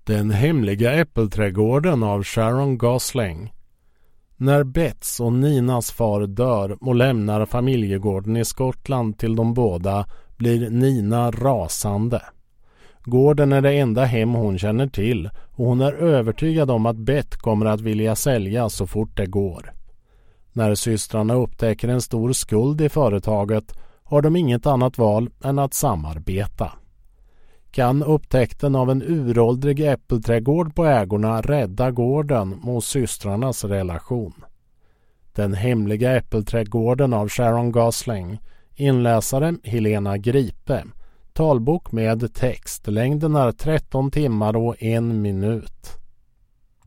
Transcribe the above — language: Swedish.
Den hemliga äppelträdgården av Sharon Gosling. När Bets och Ninas far dör och lämnar familjegården i Skottland till de båda blir Nina rasande. Gården är det enda hem hon känner till och hon är övertygad om att Bet kommer att vilja sälja så fort det går. När systrarna upptäcker en stor skuld i företaget har de inget annat val än att samarbeta. Kan upptäckten av en uråldrig äppelträdgård på ägorna rädda gården mot systrarnas relation? Den hemliga äppelträdgården av Sharon Gosling. Inläsare Helena Gripe. Talbok med text. Längden är 13 timmar och 1 minut.